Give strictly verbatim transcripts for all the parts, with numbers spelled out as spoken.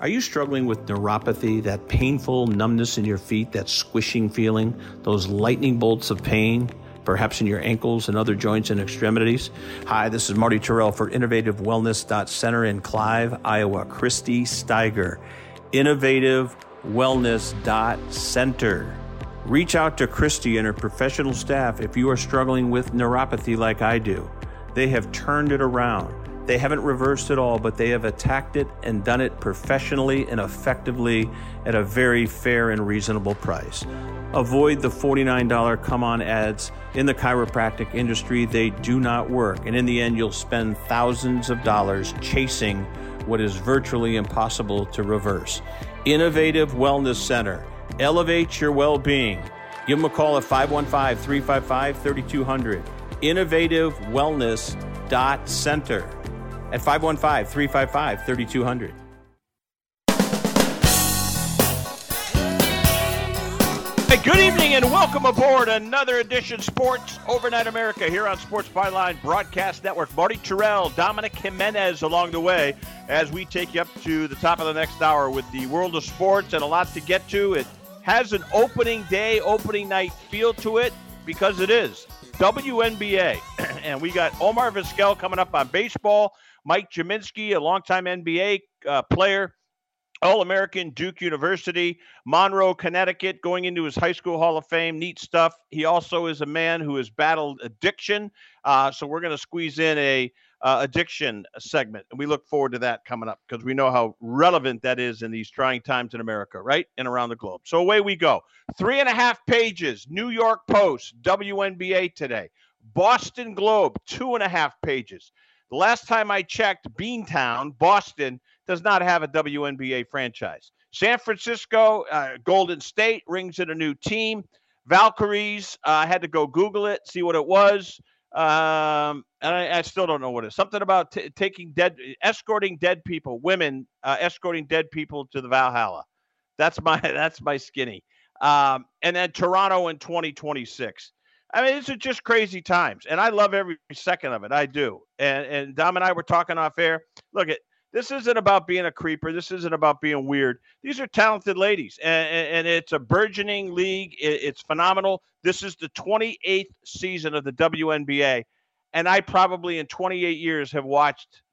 Are you struggling with neuropathy, that painful numbness in your feet, that squishing feeling, those lightning bolts of pain, perhaps in your ankles and other joints and extremities? Hi, this is Marty Terrell for Innovative Wellness Center in Clive, Iowa. Christy Steiger, Innovative Wellness Center. Reach out to Christy and her professional staff if you are struggling with neuropathy like I do. They have turned it around. They haven't reversed it all, but they have attacked it and done it professionally and effectively at a very fair and reasonable price. Avoid the forty-nine dollars come-on ads in the chiropractic industry. They do not work. And in the end, you'll spend thousands of dollars chasing what is virtually impossible to reverse. Innovative Wellness Center. Elevate your well-being. Give them a call at five one five, three five five, three two zero zero. Innovative Wellness Center at five one five, three five five, three two zero zero. Hey, good evening and welcome aboard another edition of Sports Overnight America here on Sports Byline Broadcast Network. Marty Terrell, Dominic Jimenez along the way as we take you up to the top of the next hour with the world of sports and a lot to get to. It has an opening day, opening night feel to it because it is W N B A. And we got Omar Vizquel coming up on baseball, Mike Jaminski, a longtime N B A uh, player, All-American, Duke University, Monroe, Connecticut, going into his high school Hall of Fame. Neat stuff. He also is a man who has battled addiction. Uh, so we're going to squeeze in a uh, addiction segment. And we look forward to that coming up because we know how relevant that is in these trying times in America, right? And around the globe. So away we go. Three and a half pages, New York Post, W N B A today. Boston Globe, two and a half pages. The last time I checked, Beantown, Boston, does not have a W N B A franchise. San Francisco, uh, Golden State rings in a new team. Valkyries, I uh, had to go Google it, see what it was. Um, and I, I still don't know what it is. Something about t- taking dead, escorting dead people, women uh, escorting dead people to the Valhalla. That's my, that's my skinny. Um, and then Toronto in twenty twenty-six. I mean, these are just crazy times, and I love every second of it. I do. And and Dom and I were talking off air. Look, it this isn't about being a creeper. This isn't about being weird. These are talented ladies, and, and it's a burgeoning league. It, it's phenomenal. This is the twenty-eighth season of the W N B A, and I probably in twenty-eight years have watched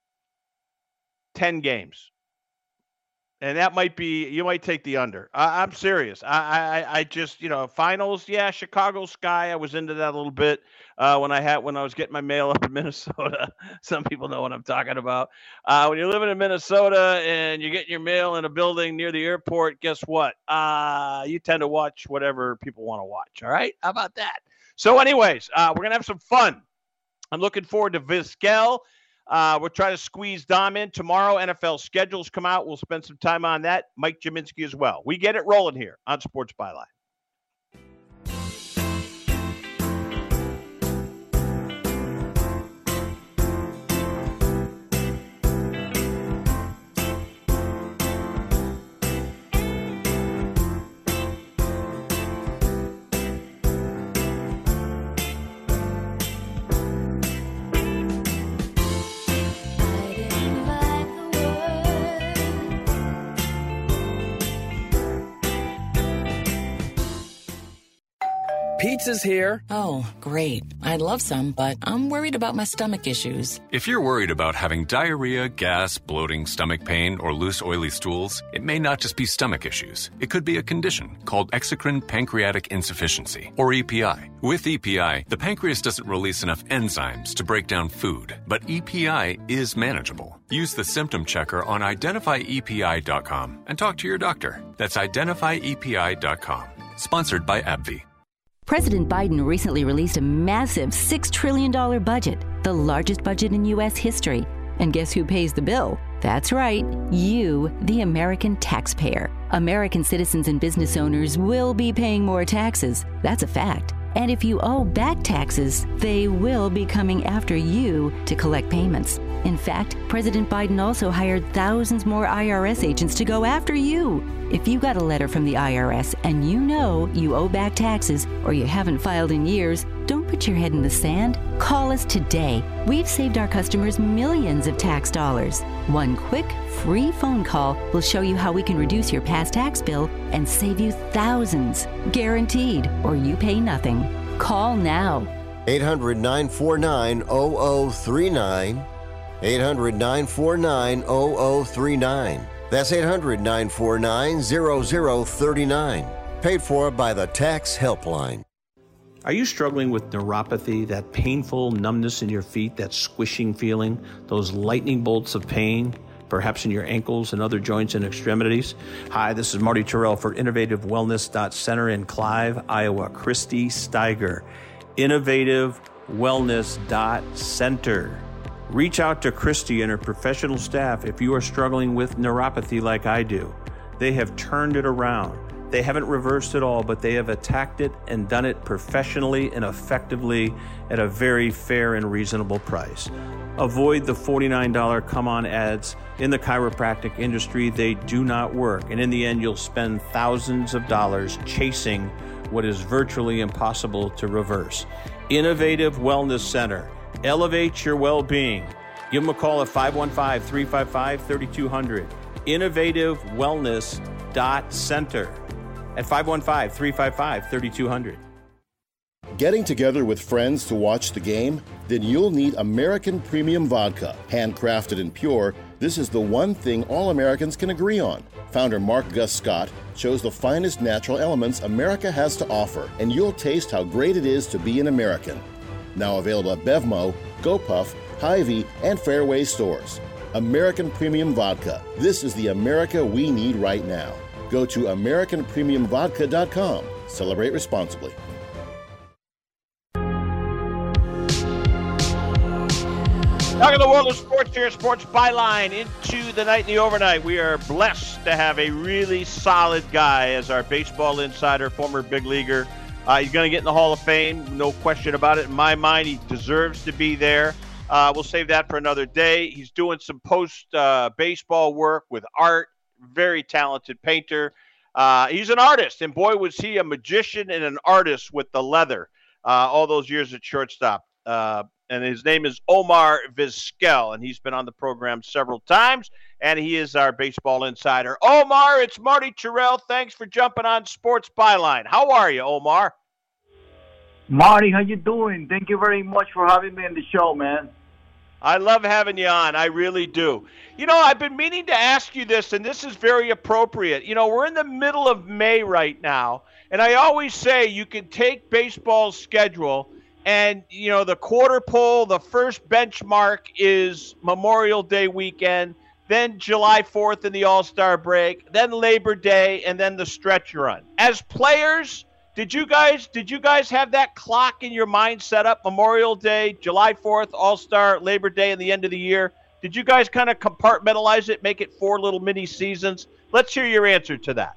ten games. And that might be, you might take the under. I, I'm serious. I, I I just, you know, finals, yeah, Chicago Sky. I was into that a little bit uh, when I had when I was getting my mail up in Minnesota. Some people know what I'm talking about. Uh, when you're living in Minnesota and you're getting your mail in a building near the airport, guess what? Uh, you tend to watch whatever people want to watch. All right? How about that? So anyways, uh, we're going to have some fun. I'm looking forward to Vizquel. Uh, we'll try to squeeze Dom in tomorrow. N F L schedules come out. We'll spend some time on that. Mike Jaminski as well. We get it rolling here on Sports Byline. Pizza's here. Oh, great. I'd love some, but I'm worried about my stomach issues. If you're worried about having diarrhea, gas, bloating, stomach pain, or loose, oily stools, it may not just be stomach issues. It could be a condition called exocrine pancreatic insufficiency, or E P I. With E P I, the pancreas doesn't release enough enzymes to break down food, but E P I is manageable. Use the symptom checker on identify E P I dot com and talk to your doctor. That's identify E P I dot com. Sponsored by AbbVie. President Biden recently released a massive six trillion dollars budget, the largest budget in U S history. And guess who pays the bill? That's right, you, the American taxpayer. American citizens and business owners will be paying more taxes. That's a fact. And if you owe back taxes, they will be coming after you to collect payments. In fact, President Biden also hired thousands more I R S agents to go after you. If you got a letter from the I R S and you know you owe back taxes or you haven't filed in years, don't put your head in the sand? Call us today. We've saved our customers millions of tax dollars. One quick, free phone call will show you how we can reduce your past tax bill and save you thousands. Guaranteed, or you pay nothing. Call now. eight hundred, nine four nine, zero zero three nine. eight hundred, nine four nine, zero zero three nine. That's eight hundred, nine four nine, zero zero three nine. Paid for by the Tax Helpline. Are you struggling with neuropathy, that painful numbness in your feet, that squishing feeling, those lightning bolts of pain, perhaps in your ankles and other joints and extremities? Hi, this is Marty Terrell for Innovative Wellness Center in Clive, Iowa. Christy Steiger, Innovative Wellness Center. Reach out to Christy and her professional staff if you are struggling with neuropathy like I do. They have turned it around. They haven't reversed it all, but they have attacked it and done it professionally and effectively at a very fair and reasonable price. Avoid the forty-nine dollars come-on ads in the chiropractic industry. They do not work. And in the end, you'll spend thousands of dollars chasing what is virtually impossible to reverse. Innovative Wellness Center. Elevate your well-being. Give them a call at five one five, three five five, three two zero zero. Innovative Wellness Center at five one five, three five five, three two zero zero. Getting together with friends to watch the game? Then you'll need American Premium Vodka. Handcrafted and pure, this is the one thing all Americans can agree on. Founder Mark Gus Scott chose the finest natural elements America has to offer, and you'll taste how great it is to be an American. Now available at Bevmo, GoPuff, Hy-Vee, and Fairway stores. American Premium Vodka. This is the America we need right now. Go to American Premium Vodka dot com. Celebrate responsibly. Talking the world of sports here, Sports Byline, into the night and the overnight. We are blessed to have a really solid guy as our baseball insider, former big leaguer. Uh, he's going to get in the Hall of Fame, no question about it. In my mind, he deserves to be there. Uh, we'll save that for another day. He's doing some post-baseball uh, work with art, very talented painter. Uh, he's an artist, and boy, was he a magician and an artist with the leather uh, all those years at shortstop. Uh, and his name is Omar Vizquel, and he's been on the program several times, and he is our baseball insider. Omar, it's Marty Terrell. Thanks for jumping on Sports Byline. How are you, Omar? Marty, how you doing? Thank you very much for having me on the show, man. I love having you on. I really do. You know, I've been meaning to ask you this, and this is very appropriate. You know, we're in the middle of May right now, and I always say you can take baseball's schedule and, you know, the quarter pole, the first benchmark is Memorial Day weekend, then July fourth in the All-Star break, then Labor Day, and then the stretch run. As players, did you guys did you guys have that clock in your mind set up? Memorial Day, July fourth, All-Star, Labor Day, and the end of the year. Did you guys kind of compartmentalize it, make it four little mini seasons? Let's hear your answer to that.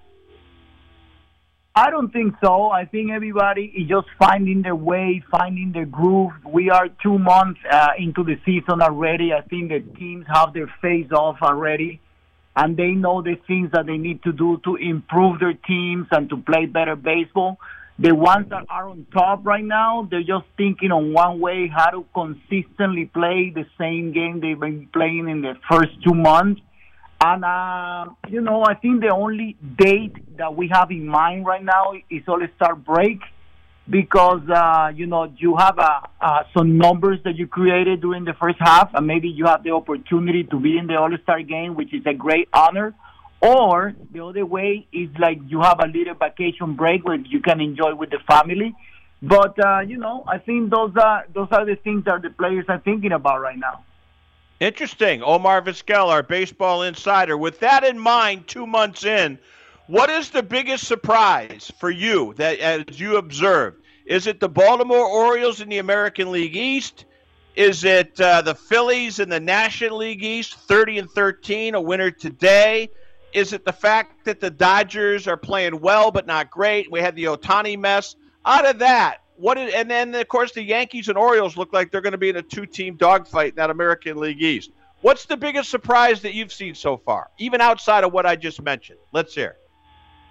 I don't think so. I think everybody is just finding their way, finding their groove. We are two months uh, into the season already. I think the teams have their face off already, and they know the things that they need to do to improve their teams and to play better baseball. The ones that are on top right now, they're just thinking on one way, how to consistently play the same game they've been playing in the first two months. And, uh, you know, I think the only date that we have in mind right now is All-Star break because, uh, you know, you have uh, uh, some numbers that you created during the first half, and maybe you have the opportunity to be in the All-Star game, which is a great honor. Or the other way is like you have a little vacation break where you can enjoy with the family. But, uh, you know, I think those are, those are the things that the players are thinking about right now. Interesting. Omar Vizquel, our baseball insider. With that in mind, two months in, what is the biggest surprise for you that, as you observed? Is it the Baltimore Orioles in the American League East? Is it uh, the Phillies in the National League East, thirty and thirteen, a winner today? Is it the fact that the Dodgers are playing well but not great? We had the Ohtani mess. Out of that, What is, and then, of course, the Yankees and Orioles look like they're going to be in a two-team dogfight in that American League East. What's the biggest surprise that you've seen so far, even outside of what I just mentioned? Let's hear.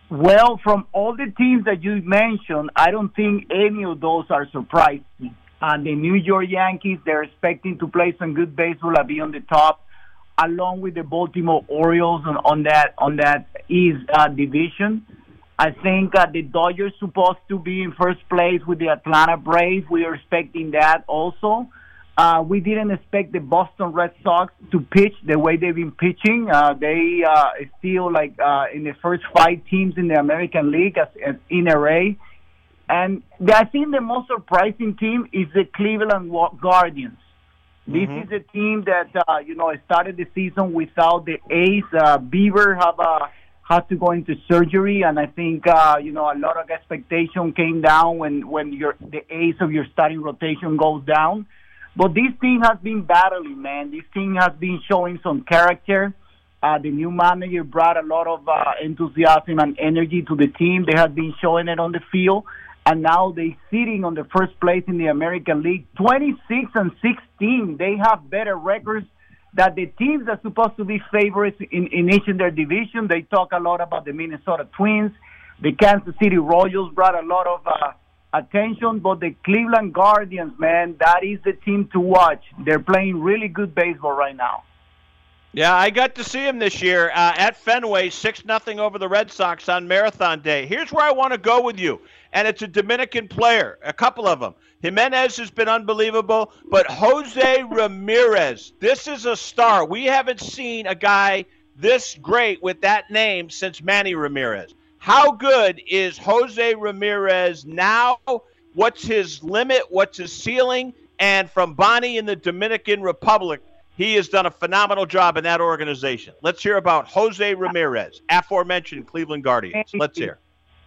Well, from all the teams that you mentioned, I don't think any of those are surprising. Uh, the New York Yankees, they're expecting to play some good baseball and be on the top, along with the Baltimore Orioles on, on that on that East uh, division. I think uh, the Dodgers supposed to be in first place with the Atlanta Braves. We are expecting that also. Uh, we didn't expect the Boston Red Sox to pitch the way they've been pitching. Uh, they uh, still like uh, in the first five teams in the American League as, as in a array. And the, I think the most surprising team is the Cleveland Guardians. This mm-hmm. is a team that uh, you know started the season without the ace. Uh, Bieber have a had to go into surgery, and I think uh, you know a lot of expectation came down when when your the ace of your starting rotation goes down. But this team has been battling, man. This team has been showing some character. Uh, the new manager brought a lot of uh, enthusiasm and energy to the team. They have been showing it on the field, and now they're sitting on the first place in the American League, twenty-six and sixteen. They have better records than the teams that are supposed to be favorites in, in each of their division. They talk a lot about the Minnesota Twins. The Kansas City Royals brought a lot of uh, attention, but the Cleveland Guardians, man, that is the team to watch. They're playing really good baseball right now. Yeah, I got to see him this year uh, at Fenway, six nothing over the Red Sox on Marathon Day. Here's where I want to go with you, and it's a Dominican player, a couple of them. Jimenez has been unbelievable, but Jose Ramirez, this is a star. We haven't seen a guy this great with that name since Manny Ramirez. How good is Jose Ramirez now? What's his limit? What's his ceiling? And from Bonnie in the Dominican Republic, he has done a phenomenal job in that organization. Let's hear about Jose Ramirez, aforementioned Cleveland Guardians. Let's hear.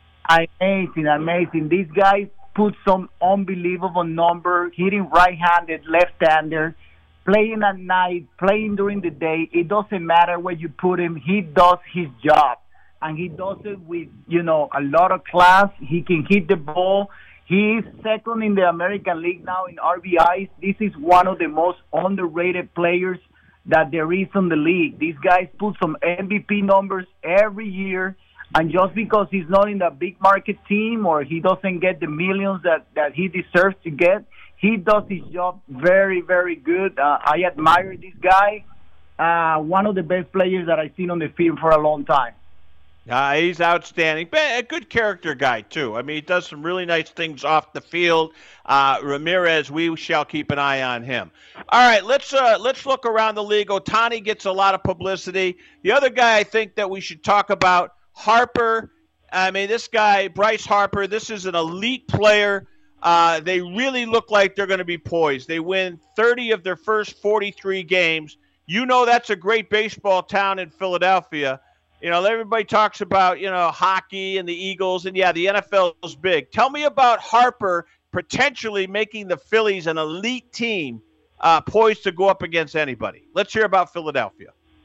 Amazing, amazing. These guys put some unbelievable number, hitting right-handed, left-hander, playing at night, playing during the day. It doesn't matter where you put him. He does his job. And he does it with, you know, a lot of class. He can hit the ball. He is second in the American League now in R B Is. This is one of the most underrated players that there is in the league. These guys put some M V P numbers every year. And just because he's not in the big market team or he doesn't get the millions that, that he deserves to get, he does his job very, very good. Uh, I admire this guy. Uh, one of the best players that I've seen on the field for a long time. Uh, he's outstanding. A good character guy, too. I mean, he does some really nice things off the field. Uh, Ramirez, we shall keep an eye on him. All right, let's uh, let's look around the league. Ohtani gets a lot of publicity. The other guy I think that we should talk about, Harper. I mean, this guy, Bryce Harper, this is an elite player. Uh, they really look like they're going to be poised. They win thirty of their first forty-three games. You know that's a great baseball town in Philadelphia. You know, everybody talks about, you know, hockey and the Eagles, and, yeah, the N F L is big. Tell me about Harper potentially making the Phillies an elite team uh, poised to go up against anybody. Let's hear about Philadelphia.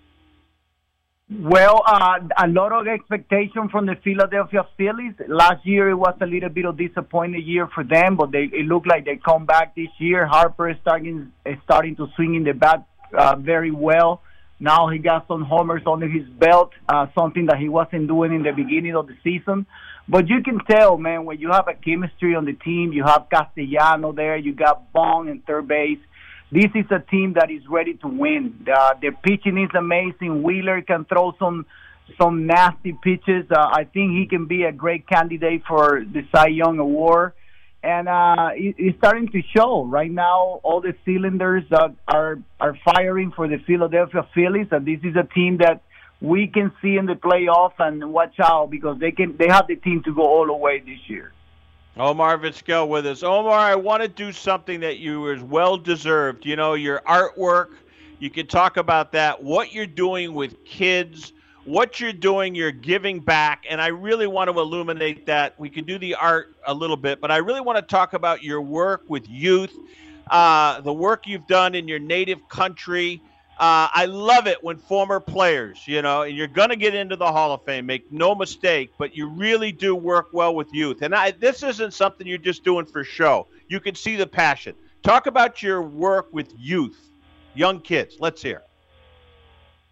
Well, uh, a lot of expectation from the Philadelphia Phillies. Last year it was a little bit of disappointing year for them, but they it looked like they come back this year. Harper is starting, is starting to swing in the bat uh, very well. Now he got some homers under his belt, uh, something that he wasn't doing in the beginning of the season. But you can tell, man, when you have a chemistry on the team, you have Castellano there, you got Bong in third base. This is a team that is ready to win. Uh, their pitching is amazing. Wheeler can throw some some nasty pitches. Uh, I think he can be a great candidate for the Cy Young Award. And uh, it, it's starting to show. Right now, all the cylinders uh, are are firing for the Philadelphia Phillies, and this is a team that we can see in the playoff and watch out because they can they have the team to go all the way this year. Omar Vizquel with us. Omar, I want to do something that you is well deserved. You know, your artwork. You can talk about that. What you're doing with kids. What you're doing, you're giving back, and I really want to illuminate that. We can do the art a little bit, but I really want to talk about your work with youth, uh, the work you've done in your native country. Uh, I love it when former players, you know, and you're going to get into the Hall of Fame, make no mistake, but you really do work well with youth. And I, this isn't something you're just doing for show. You can see the passion. Talk about your work with youth, young kids. Let's hear.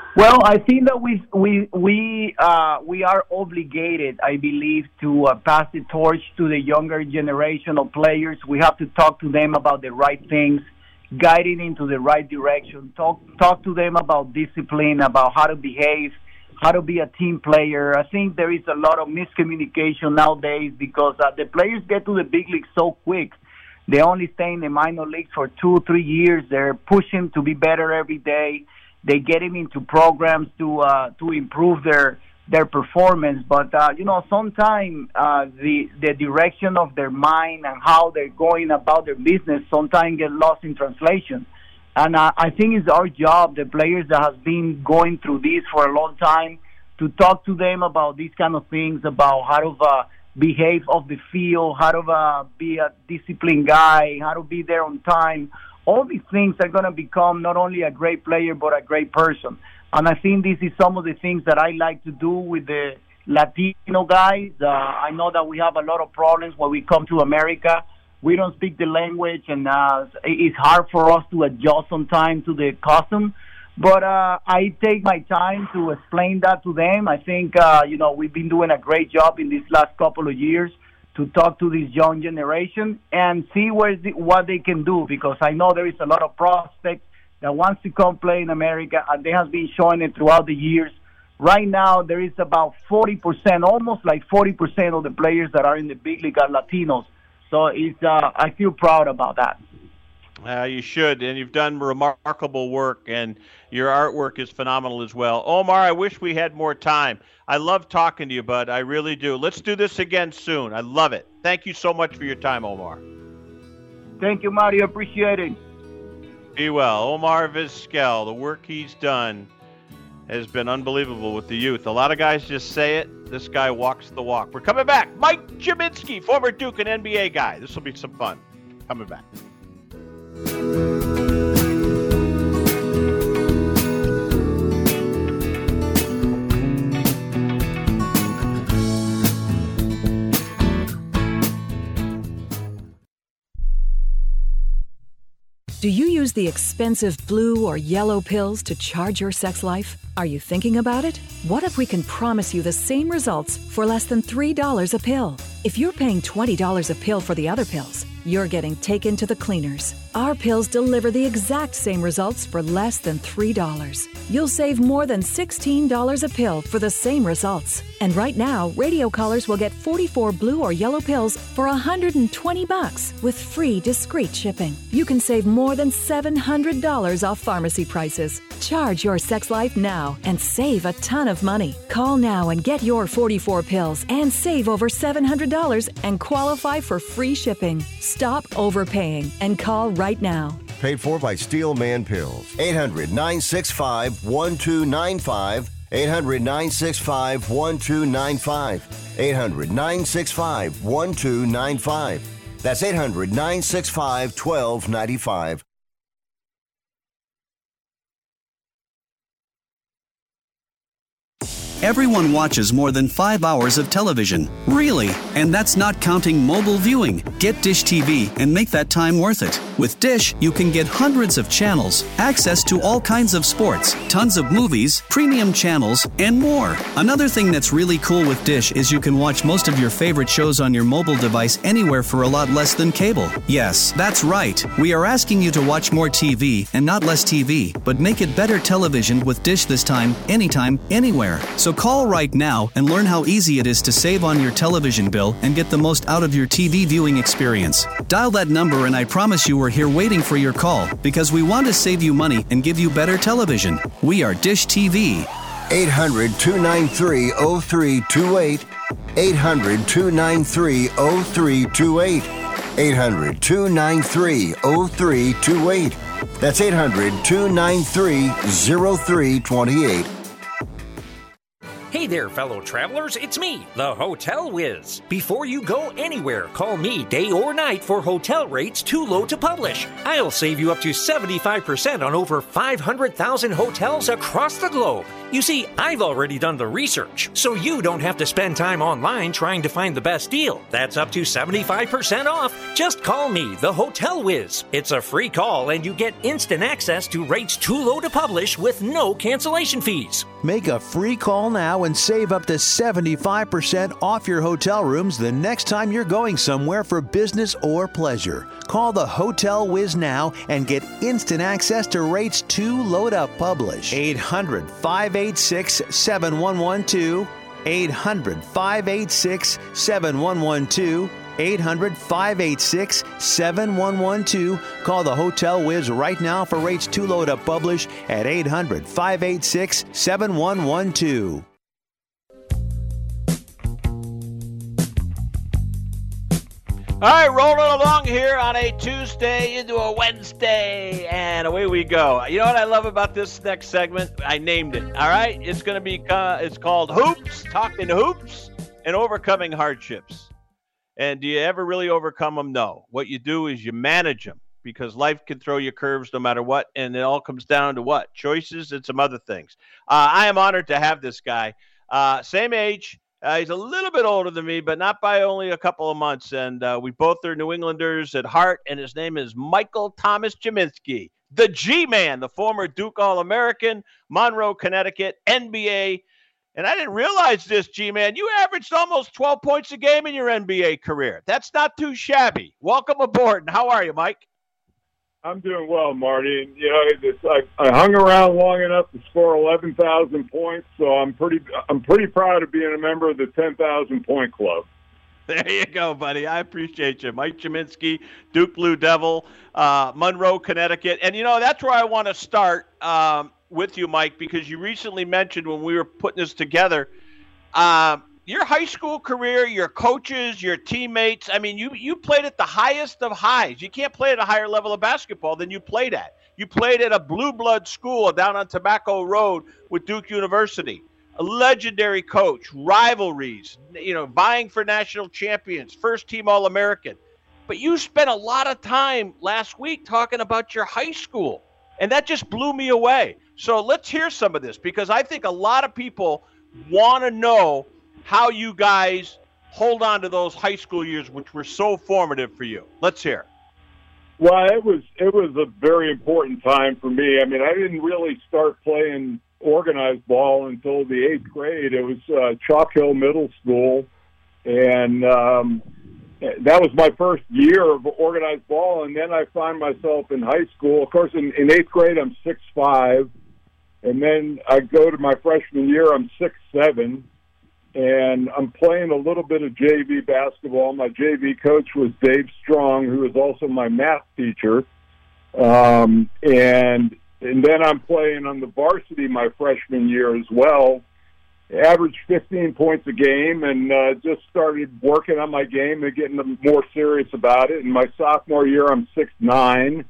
Well, I think that we we we uh, we are obligated, I believe, to uh, pass the torch to the younger generation of players. We have to talk to them about the right things, guiding into the right direction. Talk talk to them about discipline, about how to behave, how to be a team player. I think there is a lot of miscommunication nowadays because uh, the players get to the big leagues so quick. They only stay in the minor leagues for two, three years. They're pushing to be better every day. They get him into programs to uh, to improve their their performance, but uh, you know, sometimes uh, the the direction of their mind and how they're going about their business sometimes get lost in translation. And uh, I think it's our job, the players that has been going through this for a long time, to talk to them about these kind of things, about how to uh, behave off the field, how to uh, be a disciplined guy, how to be there on time. All these things are going to become not only a great player, but a great person. And I think this is some of the things that I like to do with the Latino guys. Uh, I know that we have a lot of problems when we come to America. We don't speak the language, and uh, it's hard for us to adjust sometimes to the custom. But uh, I take my time to explain that to them. I think, uh, you know, we've been doing a great job in these last couple of years to talk to this young generation and see where the, what they can do, because I know there is a lot of prospects that wants to come play in America, and they have been showing it throughout the years. Right now, there is about forty percent, almost like forty percent of the players that are in the big league are Latinos. So it's, uh, I feel proud about that. Uh, you should, and you've done remarkable work, and your artwork is phenomenal as well. Omar, I wish we had more time. I love talking to you, bud. I really do. Let's do this again soon. I love it. Thank you so much for your time, Omar. Thank you, Mario. Appreciate it. Be well. Omar Vizquel, the work he's done has been unbelievable with the youth. A lot of guys just say it. This guy walks the walk. We're coming back. Mike Gminski, former Duke and N B A guy. This will be some fun. Coming back. Do you use the expensive blue or yellow pills to charge your sex life? Are you thinking about it? What if we can promise you the same results for less than three dollars a pill? If you're paying twenty dollars a pill for the other pills, you're getting taken to the cleaners. Our pills deliver the exact same results for less than three dollars. You'll save more than sixteen dollars a pill for the same results. And right now, radio callers will get forty-four blue or yellow pills for one hundred twenty bucks with free discreet shipping. You can save more than seven hundred dollars off pharmacy prices. Charge your sex life now and save a ton of money. Call now and get your forty-four pills and save over seven hundred dollars and qualify for free shipping. Stop overpaying and call right now. Paid for by Steelman Pills. eight hundred, nine six five, one two nine five. eight hundred, nine six five, one two nine five. eight hundred, nine six five, one two nine five. That's eight hundred, nine six five, one two nine five. Everyone watches more than five hours of television. Really? And that's not counting mobile viewing. Get Dish T V and make that time worth it. With Dish, you can get hundreds of channels, access to all kinds of sports, tons of movies, premium channels, and more. Another thing that's really cool with Dish is you can watch most of your favorite shows on your mobile device anywhere for a lot less than cable. Yes, that's right. We are asking you to watch more T V and not less T V, but make it better television with Dish this time, anytime, anywhere. So call right now and learn how easy it is to save on your television bill and get the most out of your T V viewing experience. Dial that number and I promise you we're here waiting for your call because we want to save you money and give you better television. We are Dish T V. eight hundred, two nine three, oh three two eight. eight hundred, two nine three, oh three two eight. eight hundred, two nine three, oh three two eight. That's eight hundred, two nine three, oh three two eight. Hey there, fellow travelers. It's me, the Hotel Whiz. Before you go anywhere, call me day or night for hotel rates too low to publish. I'll save you up to seventy-five percent on over five hundred thousand hotels across the globe. You see, I've already done the research, so you don't have to spend time online trying to find the best deal. That's up to seventy-five percent off. Just call me, the Hotel Whiz. It's a free call, and you get instant access to rates too low to publish with no cancellation fees. Make a free call now and save up to seventy-five percent off your hotel rooms the next time you're going somewhere for business or pleasure. Call the Hotel Whiz now and get instant access to rates too low to publish. eight hundred, five eight six, seven one one two. eight hundred, five eight six, seven one one two. eight hundred, five eight six, seven one one two. Call the Hotel Whiz right now for rates too low to publish at eight hundred, five eight six, seven one one two. All right, rolling along here on a Tuesday into a Wednesday, and away we go. You know what I love about this next segment? I named it, all right? It's going to be, uh, it's called Hoops, Talking Hoops, and Overcoming Hardships. And do you ever really overcome them? No. What you do is you manage them, because life can throw you curves no matter what, and it all comes down to what? Choices and some other things. Uh, I am honored to have this guy. Uh, same age. Uh, he's a little bit older than me, but not by only a couple of months. And uh, we both are New Englanders at heart, and his name is Michael Thomas Gminski, the G-Man, the former Duke All-American, Monroe, Connecticut, N B A. And I didn't realize this, G-Man. You averaged almost twelve points a game in your N B A career. That's not too shabby. Welcome aboard. And how are you, Mike? I'm doing well, Marty. And, you know, it's, I, I hung around long enough to score eleven thousand points, so I'm pretty I'm pretty proud of being a member of the ten thousand point club. There you go, buddy. I appreciate you. Mike Gminski, Duke Blue Devil, uh, Monroe, Connecticut. And, you know, that's where I want to start um, with you, Mike, because you recently mentioned when we were putting this together, um, your high school career, your coaches, your teammates, I mean, you, you played at the highest of highs. You can't play at a higher level of basketball than you played at. You played at a blue blood school down on Tobacco Road with Duke University. A legendary coach, rivalries, you know, vying for national champions, first team All-American. But you spent a lot of time last week talking about your high school, and that just blew me away. So let's hear some of this, because I think a lot of people want to know how you guys hold on to those high school years, which were so formative for you. Let's hear. Well, it was it was a very important time for me. I mean, I didn't really start playing organized ball until the eighth grade. It was uh, Chalk Hill Middle School, and um, that was my first year of organized ball. And then I found myself in high school. Of course, in, in eighth grade, I'm six five, and then I go to my freshman year, I'm six seven. And I'm playing a little bit of J V basketball. My J V coach was Dave Strong, who was also my math teacher. Um, and and then I'm playing on the varsity my freshman year as well. Averaged fifteen points a game, and uh, just started working on my game and getting more serious about it. In my sophomore year, I'm six nine,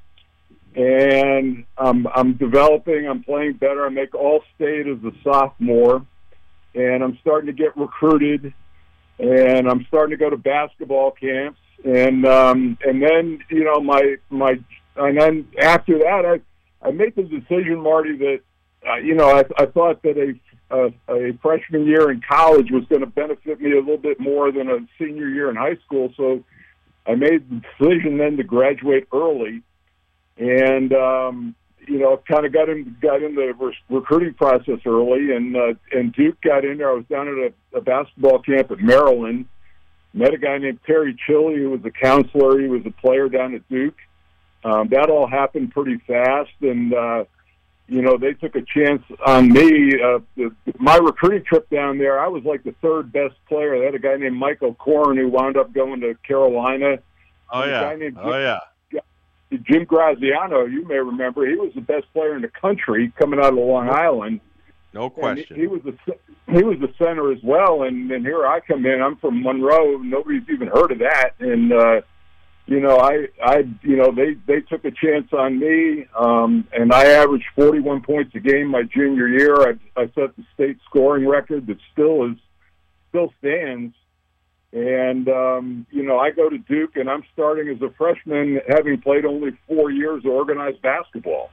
and um, I'm developing. I'm playing better. I make All-State as a sophomore. And I'm starting to get recruited, and I'm starting to go to basketball camps, and um, and then you know my my and then after that I I made the decision, Marty, that uh, you know I, I thought that a, a a freshman year in college was going to benefit me a little bit more than a senior year in high school, so I made the decision then to graduate early, and. Um, You know, kind of got in got in the re- recruiting process early, and uh, and Duke got in there. I was down at a, a basketball camp at Maryland. Met a guy named Terry Chili, who was a counselor. He was a player down at Duke. Um, that all happened pretty fast, and uh, you know they took a chance on me. Uh, the, my recruiting trip down there, I was like the third best player. They had a guy named Michael Corn who wound up going to Carolina. Oh yeah, oh Jim, yeah. Jim Graziano, you may remember, he was the best player in the country coming out of Long Island. No question. He, he was the he was the center as well, and, and here I come in. I'm from Monroe. Nobody's even heard of that, and uh, you know, I, I, you know, they, they took a chance on me, um, and I averaged forty-one points a game my junior year. I, I set the state scoring record that still is, still stands. And, um, you know, I go to Duke, and I'm starting as a freshman, having played only four years of organized basketball.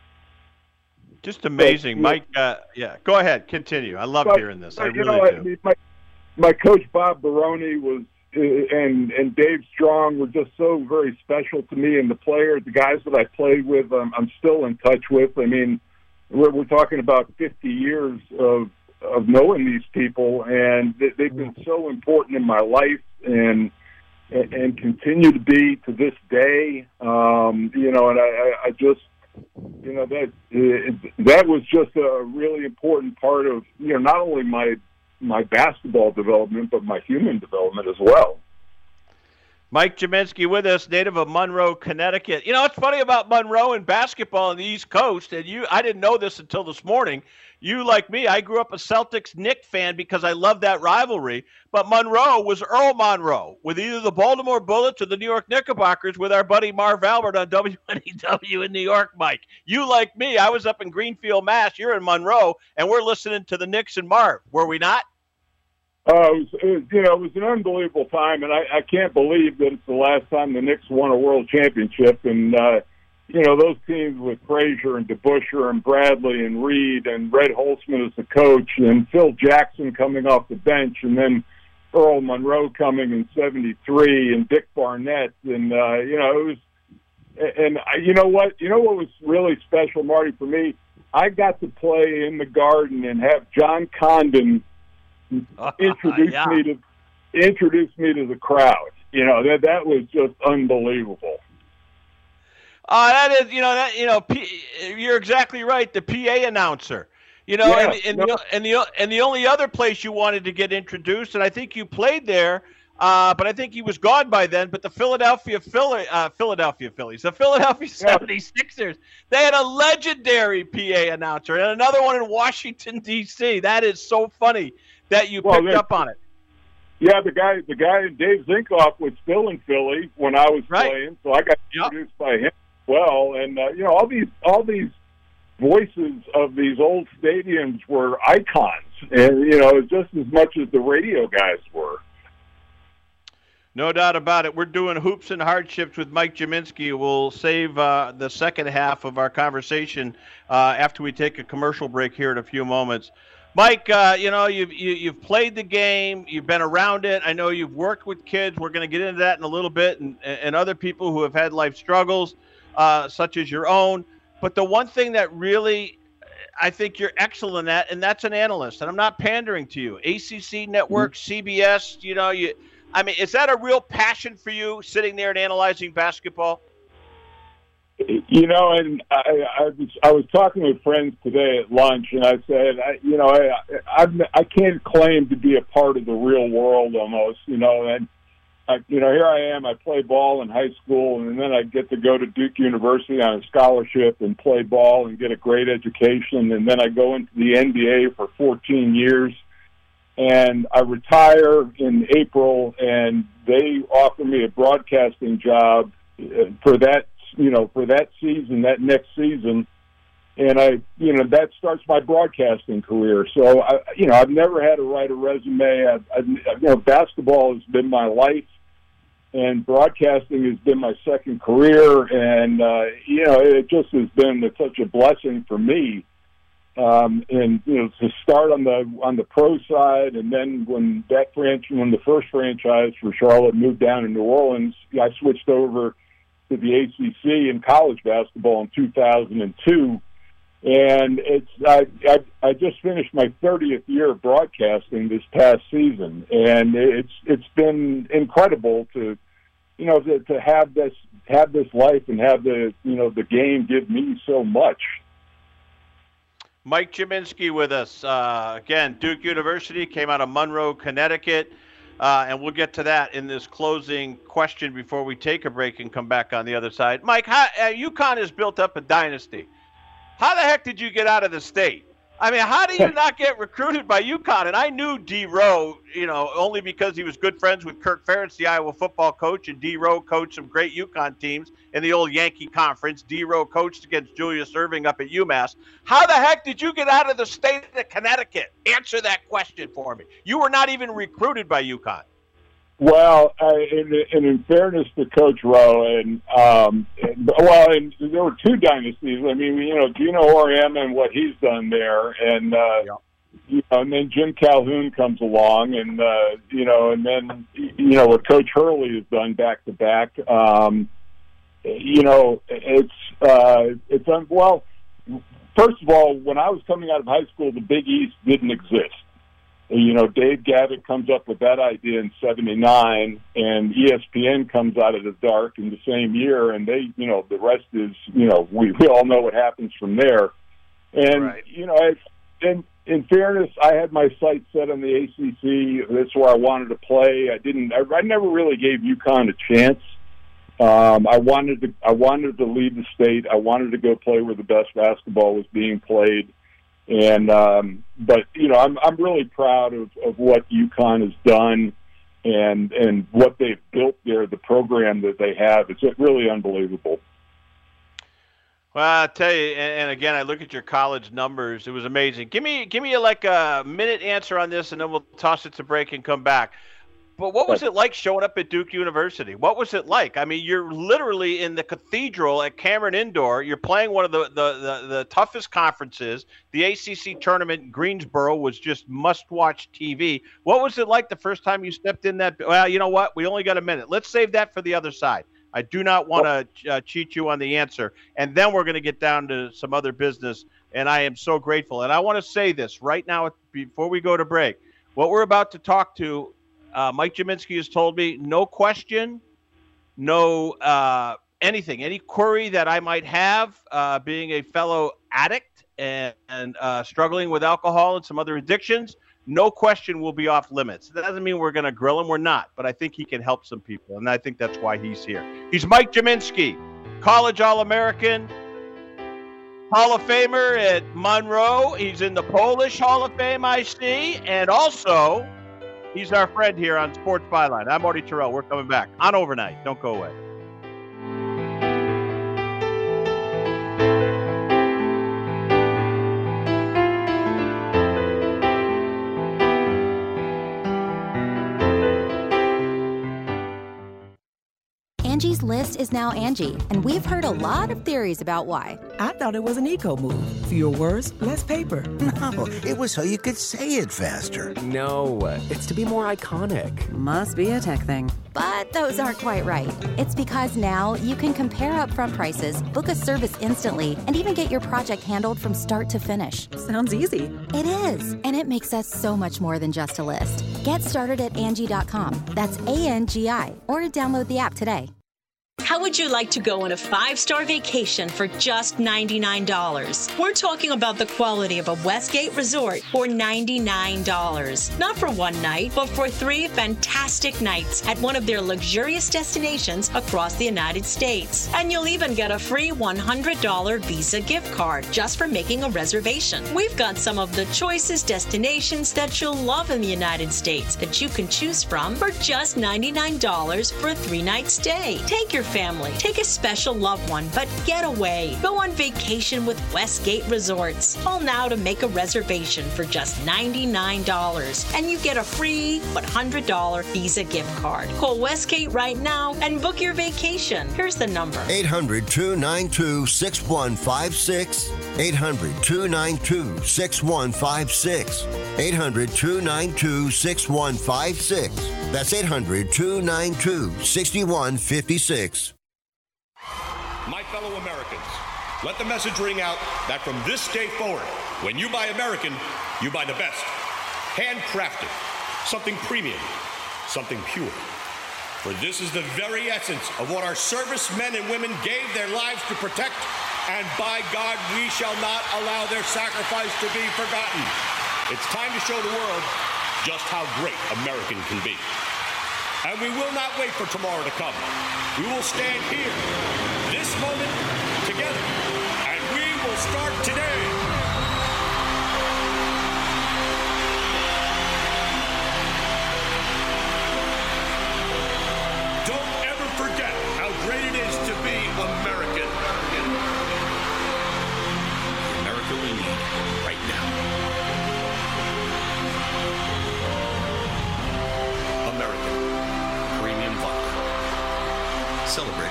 Just amazing. But, Mike, uh, yeah, go ahead. Continue. I love but, hearing this. I you really know, do. I mean, my, my coach, Bob Baroni, was and and Dave Strong were just so very special to me, and the players, the guys that I played with, um, I'm still in touch with. I mean, we're, we're talking about fifty years of of knowing these people, and they, they've been so important in my life, and and, and continue to be to this day. Um, you know, and I, I just, you know, that it, that was just a really important part of, you know, not only my my basketball development, but my human development as well. Mike Gminski with us, native of Monroe, Connecticut. You know, it's funny about Monroe and basketball on the East Coast, and you, I didn't know this until this morning. You, like me, I grew up a Celtics-Knicks fan because I love that rivalry, but Monroe was Earl Monroe with either the Baltimore Bullets or the New York Knickerbockers with our buddy Marv Albert on W N E W in New York, Mike. You, like me, I was up in Greenfield, Mass. You're in Monroe, and we're listening to the Knicks and Marv. Were we not? Uh, it was, it was, you know, it was an unbelievable time, and I, I can't believe that it's the last time the Knicks won a world championship. And, uh, you know, those teams with Frazier and DeBusschere and Bradley and Reed and Red Holtzman as the coach and Phil Jackson coming off the bench, and then Earl Monroe coming in seventy-three and Dick Barnett. And, uh, you know, it was – and I, you know what? You know what was really special, Marty, for me? I got to play in the Garden and have John Condon – introduced yeah. me to introduced me to the crowd. You know, that that was just unbelievable. Uh, that is, you know, that you know, P, you're exactly right. The P A announcer, you know, Yeah, and, and, no. the, and the and the only other place you wanted to get introduced, and I think you played there, uh, but I think he was gone by then. But the Philadelphia Philly, uh, Philadelphia Phillies, the Philadelphia seventy-sixers, they had a legendary P A announcer, and another one in Washington D C. That is so funny that you Well, picked up on it. Yeah, the guy, the guy, Dave Zinkoff was still in Philly when I was Right. playing, so I got Yep. introduced by him as well. And uh, you know, all these, all these voices of these old stadiums were icons, and you know, just as much as the radio guys were. No doubt about it. We're doing Hoops and Hardships with Mike Gminski. We'll save uh, the second half of our conversation uh, after we take a commercial break here in a few moments. Mike, uh, you know, you've, you, you've played the game. You've been around it. I know you've worked with kids. We're going to get into that in a little bit, and, and other people who have had life struggles, uh, such as your own. But the one thing that really I think you're excellent at, and that's an analyst, and I'm not pandering to you. A C C Network, mm-hmm. C B S, you know, you. I mean, is that a real passion for you, sitting there and analyzing basketball? You know, and I, I was I was talking with friends today at lunch, and I said, I, you know, I I've, I can't claim to be a part of the real world almost, you know, and I, you know, here I am. I play ball in high school, and then I get to go to Duke University on a scholarship and play ball and get a great education, and then I go into the N B A for fourteen years, and I retire in April, and they offer me a broadcasting job for that. You know, for that season, that next season, and I, you know, that starts my broadcasting career. So, I, you know, I've never had to write a resume. I've, I've, you know, basketball has been my life, and broadcasting has been my second career. And uh, you know, it just has been such a blessing for me. Um, and you know, to start on the on the pro side, and then when that franchise, when the first franchise for Charlotte moved down to New Orleans, I switched over to the A C C in college basketball in two thousand two, and it's I, I I just finished my thirtieth year of broadcasting this past season, and it's it's been incredible to you know to, to have this have this life and have the you know the game give me so much. Mike Gminski with us uh, again. Duke University, came out of Monroe, Connecticut. Uh, and we'll get to that in this closing question before we take a break and come back on the other side. Mike, how, uh, UConn has built up a dynasty. How the heck did you get out of the state? I mean, how do you not get recruited by UConn? And I knew D. Rowe, you know, only because he was good friends with Kirk Ferentz, the Iowa football coach, and D. Rowe coached some great UConn teams in the old Yankee Conference. D. Rowe coached against Julius Erving up at UMass. How the heck did you get out of the state of Connecticut? Answer that question for me. You were not even recruited by UConn. Well, uh, in, in, in fairness to Coach Rowe, and, um, and well, and there were two dynasties. I mean, you know, Gino Auriemma and what he's done there, and uh, yeah. you know, and then Jim Calhoun comes along, and uh, you know, and then you know what Coach Hurley has done back to back. Um, you know, it's uh, it's um, well. First of all, when I was coming out of high school, the Big East didn't exist. You know, Dave Gavitt comes up with that idea in seventy-nine, and E S P N comes out of the dark in the same year, and they, you know, the rest is, you know, we, we all know what happens from there. And, right. you know, I, in, in fairness, I had my sights set on the A C C. That's where I wanted to play. I didn't, I, I never really gave UConn a chance. Um, I wanted to, I wanted to leave the state. I wanted to go play where the best basketball was being played. And um, but you know, I'm I'm really proud of, of what UConn has done, and and what they've built there. The program that they have, it's really unbelievable. Well, I tell you, and, and again, I look at your college numbers. It was amazing. Give me give me a, like a minute answer on this, and then we'll toss it to break and come back. But what was it like showing up at Duke University? What was it like? I mean, you're literally in the cathedral at Cameron Indoor. You're playing one of the, the, the, the toughest conferences. The A C C tournament in Greensboro was just must-watch T V. What was it like the first time you stepped in that? Well, you know what? We only got a minute. Let's save that for the other side. I do not want to uh, cheat you on the answer. And then we're going to get down to some other business, and I am so grateful. And I want to say this right now before we go to break. What we're about to talk to, Uh, Mike Gminski has told me no question, no uh, anything, any query that I might have, uh, being a fellow addict and, and uh, struggling with alcohol and some other addictions, no question will be off limits. That doesn't mean we're going to grill him. We're not, but I think he can help some people, and I think that's why he's here. He's Mike Gminski, college All-American, Hall of Famer at Monroe. He's in the Polish Hall of Fame, I see, and also he's our friend here on Sports Byline. I'm Marty Terrell. We're coming back on Overnight. Don't go away. Angie's List is now Angie, and we've heard a lot of theories about why. I thought it was an eco move. Fewer words, less paper. No, it was so you could say it faster. No, it's to be more iconic. Must be a tech thing. But those aren't quite right. It's because now you can compare upfront prices, book a service instantly, and even get your project handled from start to finish. Sounds easy. It is, and it makes us so much more than just a list. Get started at Angie dot com. That's A N G I, or download the app today. How would you like to go on a five-star vacation for just ninety-nine dollars? We're talking about the quality of a Westgate resort for ninety-nine dollars. Not for one night, but for three fantastic nights at one of their luxurious destinations across the United States. And you'll even get a free one hundred dollars Visa gift card just for making a reservation. We've got some of the choicest destinations that you'll love in the United States that you can choose from for just ninety-nine dollars for a three-night stay. Take your family, take a special loved one, but get away. Go on vacation with Westgate Resorts. Call now to make a reservation for just ninety-nine dollars, and you get a free one hundred dollars Visa gift card. Call Westgate right now and book your vacation. Here's the number. eight hundred, two nine two, six one five six. eight hundred, two nine two, six one five six. eight hundred, two nine two, six one five six. That's eight hundred, two nine two, six one five six. My fellow Americans, let the message ring out that from this day forward, when you buy American, you buy the best. Handcrafted, something premium, something pure. For this is the very essence of what our servicemen and women gave their lives to protect, and by God, we shall not allow their sacrifice to be forgotten. It's time to show the world just how great American can be. And we will not wait for tomorrow to come. We will stand here, this moment, together, and we will start today.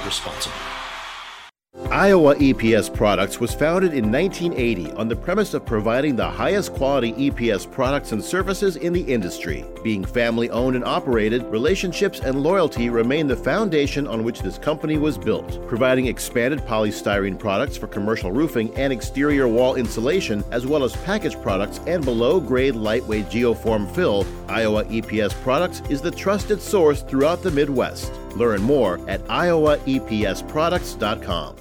responsibly. Iowa E P S Products was founded in nineteen eighty on the premise of providing the highest quality E P S products and services in the industry. Being family-owned and operated, relationships and loyalty remain the foundation on which this company was built. Providing expanded polystyrene products for commercial roofing and exterior wall insulation, as well as packaged products and below-grade lightweight geoform fill, Iowa E P S Products is the trusted source throughout the Midwest. Learn more at iowa e p s products dot com.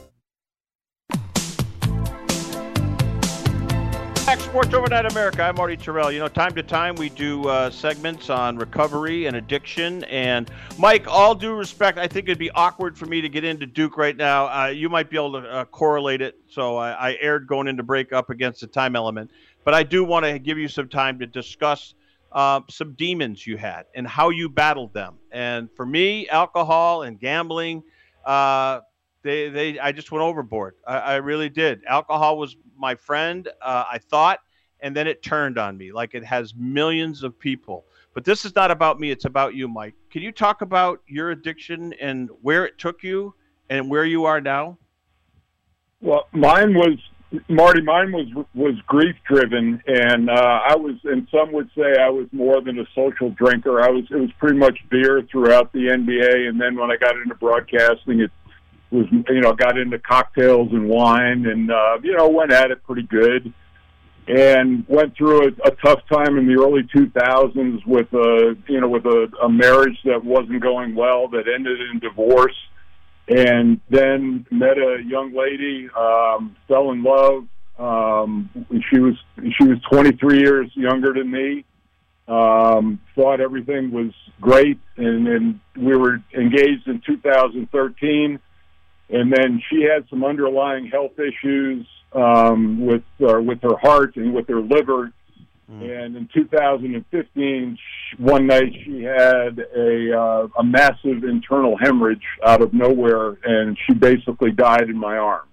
Back Sports Overnight America. I'm Marty Terrell. You know, time to time we do uh, segments on recovery and addiction. And Mike, all due respect, I think it'd be awkward for me to get into Duke right now. Uh, you might be able to uh, correlate it. So I, I aired going into break up against the time element. But I do want to give you some time to discuss uh, some demons you had and how you battled them. And for me, alcohol and gambling, uh, they they I just went overboard. I, I really did. Alcohol was my friend, uh, I thought, and then it turned on me like it has millions of people. But this is not about me. It's about you, Mike. Can you talk about your addiction and where it took you and where you are now? Well, mine was, Marty, mine was was grief-driven, and uh, I was, and some would say I was more than a social drinker. I was, it was pretty much beer throughout the N B A, and then when I got into broadcasting, it was, you know, got into cocktails and wine and, uh, you know, went at it pretty good and went through a, a tough time in the early two thousands with a, you know, with a, a marriage that wasn't going well that ended in divorce, and then met a young lady, um, fell in love. Um, she was, she was twenty-three years younger than me. Um, thought everything was great. And, and we were engaged in two thousand thirteen. And then she had some underlying health issues um, with uh, with her heart and with her liver. Mm. And in two thousand fifteen, she, one night she had a uh, a massive internal hemorrhage out of nowhere, and she basically died in my arms.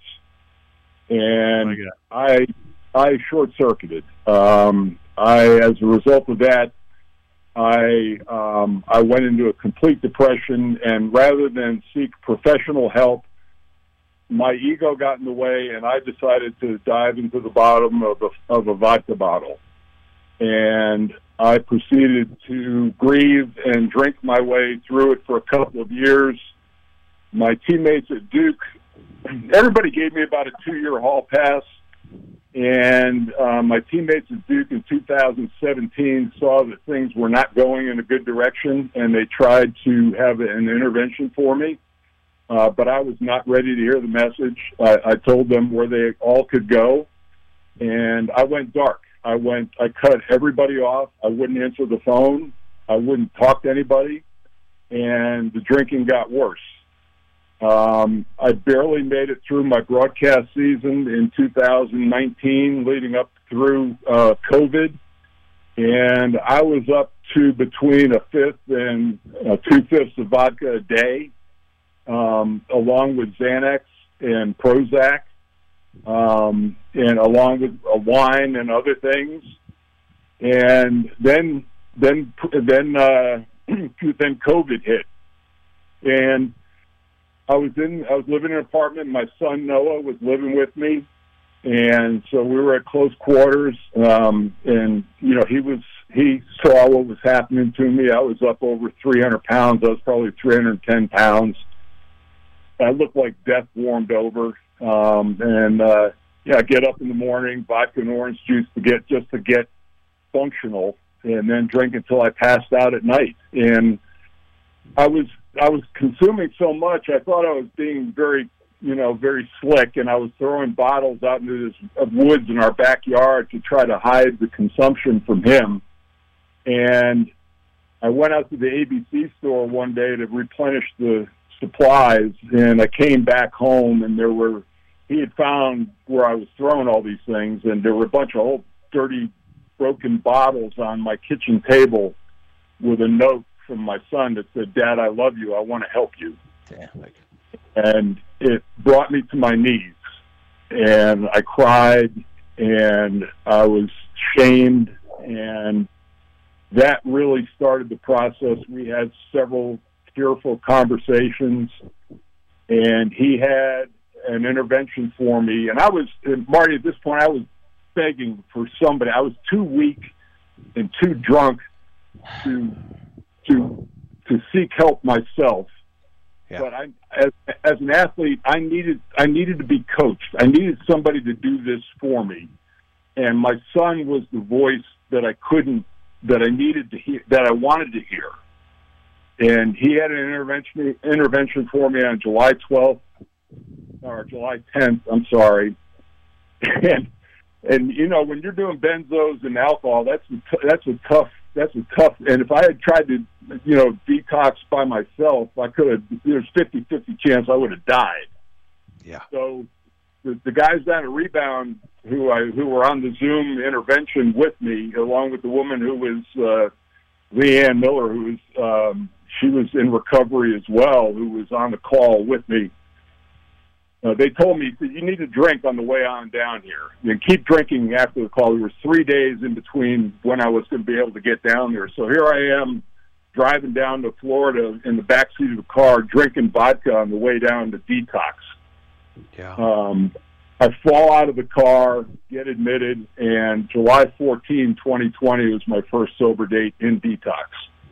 And oh I I short circuited. Um, I, as a result of that, I um, I went into a complete depression, and rather than seek professional help, my ego got in the way, and I decided to dive into the bottom of a, of a vodka bottle. And I proceeded to grieve and drink my way through it for a couple of years. My teammates at Duke, everybody gave me about a two-year hall pass, and uh, my teammates at Duke in two thousand seventeen saw that things were not going in a good direction, and they tried to have an intervention for me. Uh, but I was not ready to hear the message. I, I told them where they all could go, and I went dark. I went. I cut everybody off. I wouldn't answer the phone. I wouldn't talk to anybody, and the drinking got worse. Um, I barely made it through my broadcast season in two thousand nineteen, leading up through uh, COVID, and I was up to between a fifth and uh, two-fifths of vodka a day. Um, along with Xanax and Prozac, um, and along with uh, wine and other things, and then then then uh, then COVID hit, and I was in I was living in an apartment. My son Noah was living with me, and so we were at close quarters. Um, and you know, he was he saw what was happening to me. I was up over three hundred pounds. I was probably three hundred ten pounds. I looked like death warmed over, um, and uh, yeah, I get up in the morning, vodka and orange juice to get just to get functional, and then drink until I passed out at night. And I was I was consuming so much, I thought I was being very you know very slick, and I was throwing bottles out into this uh, woods in our backyard to try to hide the consumption from him. And I went out to the A B C store one day to replenish the supplies, and I came back home, and there were he had found where I was throwing all these things, and there were a bunch of old dirty broken bottles on my kitchen table with a note from my son that said, "Dad, I love you, I want to help you." Damn. And it brought me to my knees, and I cried, and I was shamed, and that really started the process. We had several tearful conversations, and he had an intervention for me. And I was, and Marty, at this point, I was begging for somebody. I was too weak and too drunk to to to seek help myself. Yeah. But I, as as an athlete, I needed I needed to be coached. I needed somebody to do this for me, and my son was the voice that I couldn't, that I needed to hear, that I wanted to hear. And he had an intervention intervention for me on July twelfth or July tenth. I'm sorry, and and you know, when you're doing benzos and alcohol, that's a t- that's a tough that's a tough. And if I had tried to, you know, detox by myself, I could have. There's fifty-fifty chance I would have died. Yeah. So the, the guys down at Rebound who I who were on the Zoom intervention with me, along with the woman who was uh, Leanne Miller, who was um, she was in recovery as well, who was on the call with me. Uh, they told me that you need to drink on the way on down here. You keep drinking after the call. There were three days in between when I was going to be able to get down there. So here I am driving down to Florida in the backseat of the car, drinking vodka on the way down to detox. Yeah. Um, I fall out of the car, get admitted, and July fourteenth, twenty twenty was my first sober date in detox.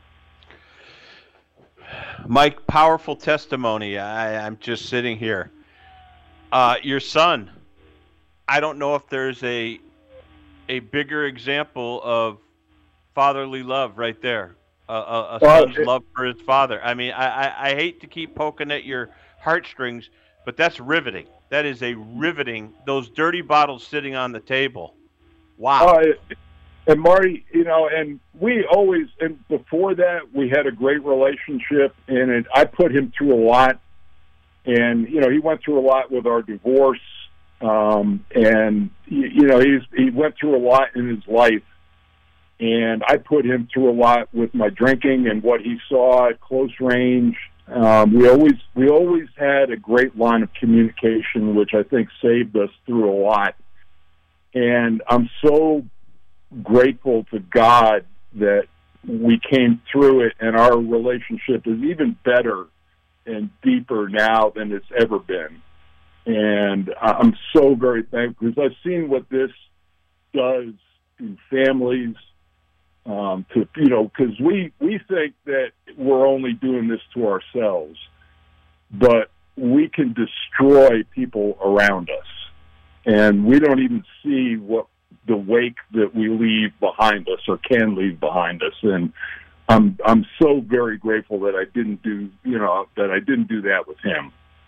Mike, powerful testimony. I, I'm just sitting here. Uh, your son, I don't know if there's a a bigger example of fatherly love right there, a, a, a son's uh, love for his father. I mean, I, I, I hate to keep poking at your heartstrings, but that's riveting. That is a riveting, those dirty bottles sitting on the table. Wow. Uh, and Marty, you know, and we always, and before that, we had a great relationship, and it, I put him through a lot. And, you know, he went through a lot with our divorce. Um, and, you know, he's, he went through a lot in his life. And I put him through a lot with my drinking and what he saw at close range. Um, we always we always had a great line of communication, which I think saved us through a lot. And I'm so grateful to God that we came through it, and our relationship is even better and deeper now than it's ever been. And I'm so very thankful because I've seen what this does to families. Um, to you know, because we, we think that we're only doing this to ourselves, but we can destroy people around us, and we don't even see what the wake that we leave behind us or can leave behind us. And I'm I'm so very grateful that I didn't do you know that I didn't do that with him.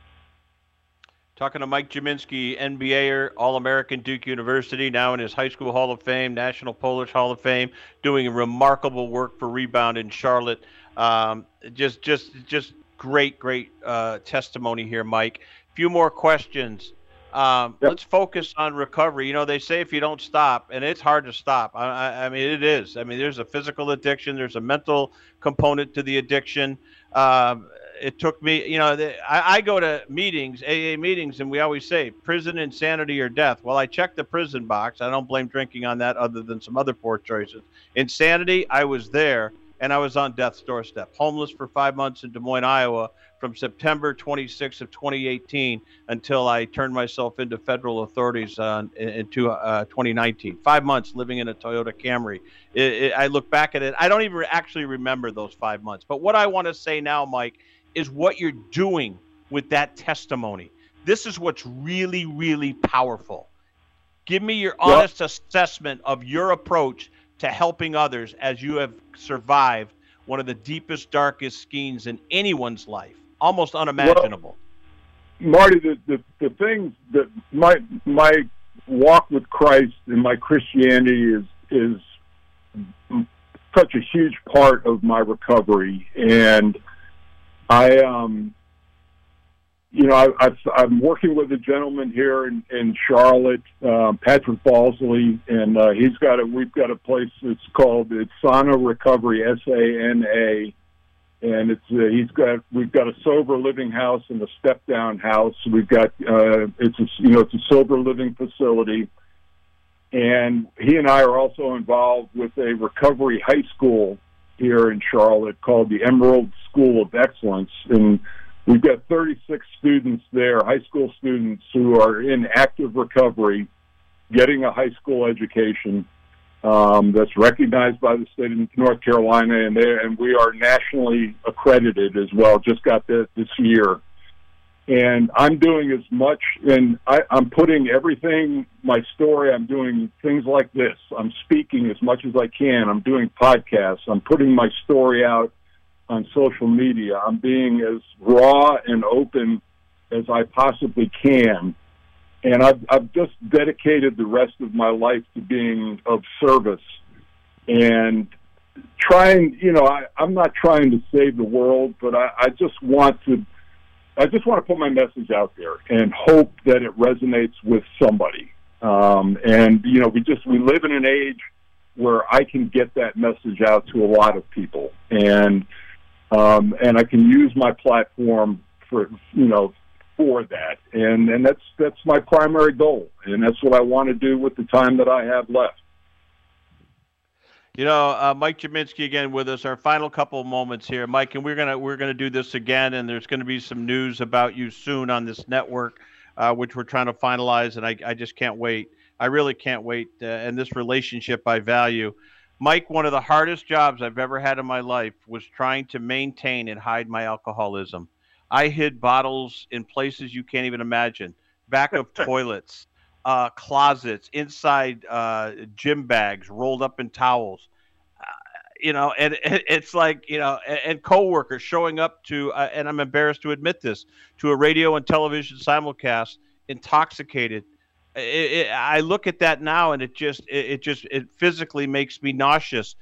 Talking to Mike Gminski, N B A-er, All-American, Duke University, now in his High School Hall of Fame, National Polish Hall of Fame, doing remarkable work for Rebound in Charlotte. Um, just, just, just great, great uh, testimony here, Mike. A few more questions. Um, yep. Let's focus on recovery. You know, they say if you don't stop, and it's hard to stop. I, I, I mean, it is. I mean, there's a physical addiction. There's a mental component to the addiction. Um, It took me, you know, the, I, I go to meetings, A A meetings, and we always say prison, insanity, or death. Well, I checked the prison box. I don't blame drinking on that other than some other poor choices. Insanity, I was there, and I was on death's doorstep. Homeless for five months in Des Moines, Iowa, from September twenty-sixth of twenty eighteen until I turned myself into federal authorities uh, into uh, twenty nineteen. Five months living in a Toyota Camry. It, it, I look back at it. I don't even actually remember those five months. But what I want to say now, Mike, is what you're doing with that testimony. This is what's really, really powerful. Give me your honest yep. assessment of your approach to helping others as you have survived one of the deepest, darkest schemes in anyone's life, almost unimaginable. Well, Marty, the, the, the things that my my walk with Christ and my Christianity is is such a huge part of my recovery. And I, um, you know, I, I've, I'm working with a gentleman here in, in Charlotte, uh, Patrick Balsley, and uh, he's got a. We've got a place that's called it's Sana Recovery, S A N A, and it's uh, he's got. We've got a sober living house and a step down house. We've got uh, it's a you know it's a sober living facility, and he and I are also involved with a recovery high school here in Charlotte called the Emerald School of Excellence. And We've got thirty-six students there, high school students who are in active recovery, getting a high school education um, that's recognized by the state of North Carolina, and, and we are nationally accredited as well, just got that this year. And I'm doing as much, and I, I'm putting everything, my story, I'm doing things like this. I'm speaking as much as I can. I'm doing podcasts. I'm putting my story out on social media. I'm being as raw and open as I possibly can. And I've, I've just dedicated the rest of my life to being of service and trying, you know, I, I'm not trying to save the world, but I, I just want to I just want to put my message out there and hope that it resonates with somebody. Um, and, you know, we just, we live in an age where I can get that message out to a lot of people. And, um, and I can use my platform for, you know, for that. And, and that's, that's my primary goal. And that's what I want to do with the time that I have left. You know, uh, Mike Gminski again with us. Our final couple of moments here, Mike, and we're gonna we're gonna do this again. And there's gonna be some news about you soon on this network, uh, which we're trying to finalize. And I, I just can't wait. I really can't wait. Uh, and this relationship I value, Mike. One of the hardest jobs I've ever had in my life was trying to maintain and hide my alcoholism. I hid bottles in places you can't even imagine, back of toilets. Uh, closets, inside uh, gym bags, rolled up in towels, uh, you know, and, and it's like, you know, and, and coworkers showing up to, uh, and I'm embarrassed to admit this, to a radio and television simulcast, intoxicated. It, it, I look at that now, and it just, it, it just, it physically makes me nauseous.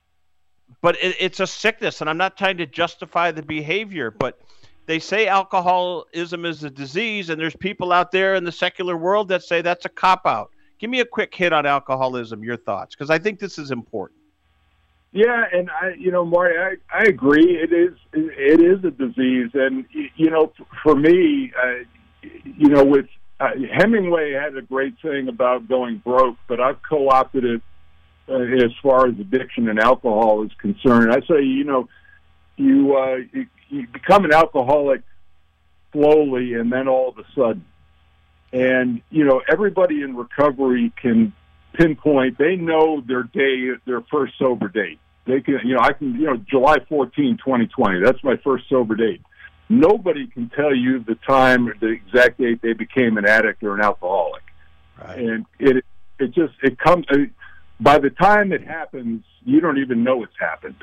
But it, it's a sickness, and I'm not trying to justify the behavior, but they say alcoholism is a disease, and there's people out there in the secular world that say that's a cop-out. Give me a quick hit on alcoholism, your thoughts, because I think this is important. Yeah, and I, you know, Marty, I, I agree. It is, it is a disease, and you know, for me, uh, you know, with uh, Hemingway had a great thing about going broke, but I've co-opted it uh, as far as addiction and alcohol is concerned. I say, you know, you. Uh, you You become an alcoholic slowly and then all of a sudden. And, you know, everybody in recovery can pinpoint, they know their day, their first sober date. They can, you know, I can, you know, July fourteenth, twenty twenty, that's my first sober date. Nobody can tell you the time or the exact date they became an addict or an alcoholic. Right. And it, it just, it comes, by the time it happens, you don't even know it's happened.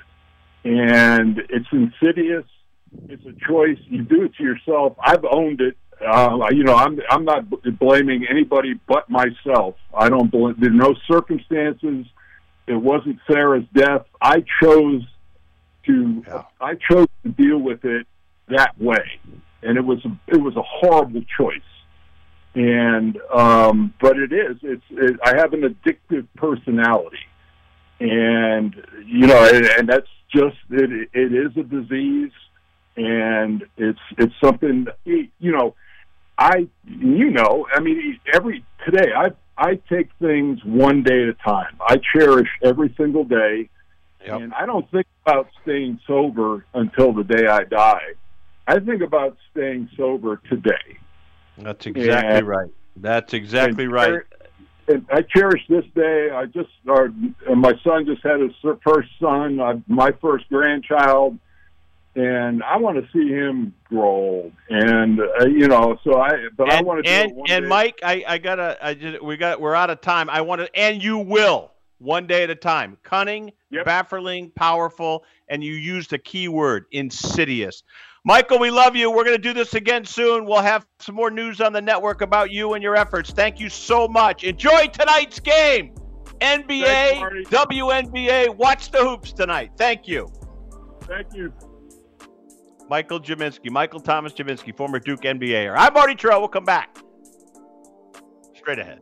And it's insidious. It's a choice. You do it to yourself. I've owned it. Uh, you know, I'm I'm not blaming anybody but myself. I don't blame. There are no circumstances. It wasn't Sarah's death. I chose to. Yeah. I chose to deal with it that way, and it was a, it was a horrible choice. And um, but it is. It's. It, I have an addictive personality, and you know, and, and that's just it. It is a disease. And it's it's something, you know, I you know I mean every today I I take things one day at a time. I cherish every single day, yep. And I don't think about staying sober until the day I die. I think about staying sober today. That's exactly and, right. That's exactly right. And I cherish this day. I just our, my son just had his first son, uh, my first grandchild. And I want to see him grow old, and uh, you know, so I. But and, I want to. And do it one and day. Mike, I, I gotta. I just we got we're out of time. I want to, and you will one day at a time. Cunning, yep. Baffling, powerful, and you used a key word: insidious. Michael, we love you. We're gonna do this again soon. We'll have some more news on the network about you and your efforts. Thank you so much. Enjoy tonight's game. N B A, Thanks, W N B A. Watch the hoops tonight. Thank you. Thank you. Michael Gminski, Michael Thomas Gminski, former Duke N B A er. I'm Marty Terrell. We'll come back. Straight ahead.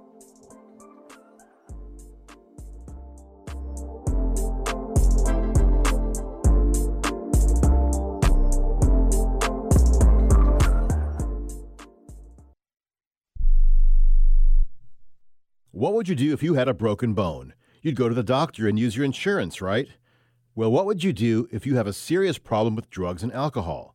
What would you do if you had a broken bone? You'd go to the doctor and use your insurance, right? Well, what would you do if you have a serious problem with drugs and alcohol?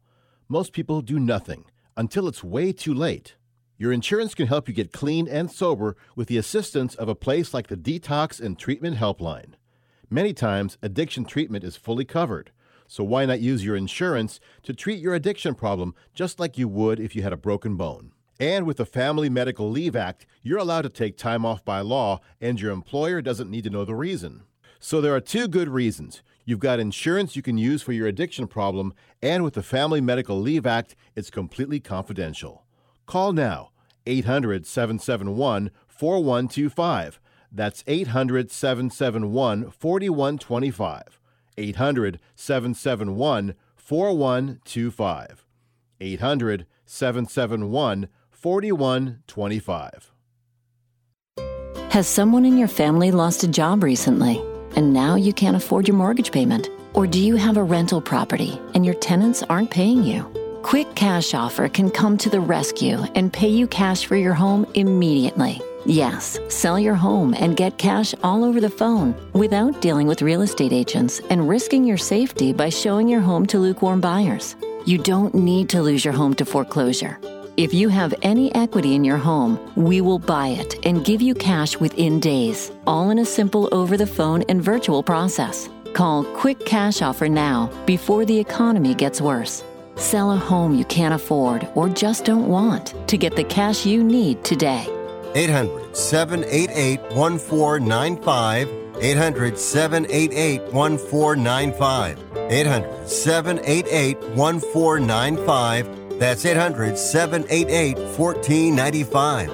most people do nothing until it's way too late. Your insurance can help you get clean and sober with the assistance of a place like the Detox and Treatment Helpline. Many times, addiction treatment is fully covered, so why not use your insurance to treat your addiction problem just like you would if you had a broken bone? And with the Family Medical Leave Act, you're allowed to take time off by law, and your employer doesn't need to know the reason. So there are two good reasons. You've got insurance you can use for your addiction problem, and with the Family Medical Leave Act, it's completely confidential. Call now, eight hundred, seven seven one, four one two five. That's eight hundred, seven seven one, four one two five. eight hundred, seven seven one, four one two five. eight hundred, seven seven one, four one two five. Has someone in your family lost a job recently, and now you can't afford your mortgage payment? Or do you have a rental property and your tenants aren't paying you? Quick Cash Offer can come to the rescue and pay you cash for your home immediately. Yes, sell your home and get cash all over the phone without dealing with real estate agents and risking your safety by showing your home to lukewarm buyers. You don't need to lose your home to foreclosure. If you have any equity in your home, we will buy it and give you cash within days, all in a simple over-the-phone and virtual process. Call Quick Cash Offer now before the economy gets worse. Sell a home you can't afford or just don't want to get the cash you need today. eight hundred, seven eight eight, one four nine five. eight hundred, seven eight eight, one four nine five. eight hundred, seven eight eight, one four nine five. That's eight hundred, seven eight eight, one four nine five.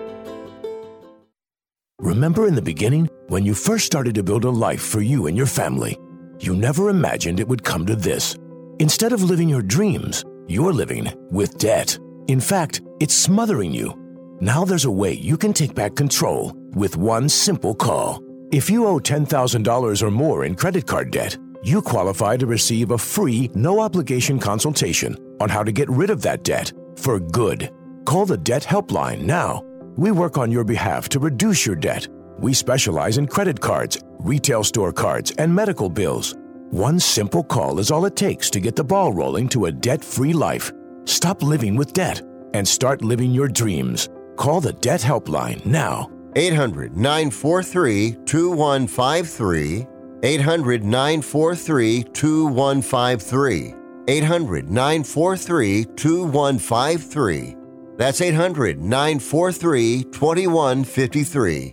Remember in the beginning, when you first started to build a life for you and your family, you never imagined it would come to this. Instead of living your dreams, you're living with debt. In fact, it's smothering you. Now there's a way you can take back control with one simple call. If you owe ten thousand dollars or more in credit card debt, you qualify to receive a free, no-obligation consultation on how to get rid of that debt for good. Call the Debt Helpline now. We work on your behalf to reduce your debt. We specialize in credit cards, retail store cards, and medical bills. One simple call is all it takes to get the ball rolling to a debt-free life. Stop living with debt and start living your dreams. Call the Debt Helpline now. eight hundred, nine four three, two one five three. eight hundred, nine four three, two one five three. eight hundred, nine four three, two one five three. That's eight hundred, nine four three, two one five three.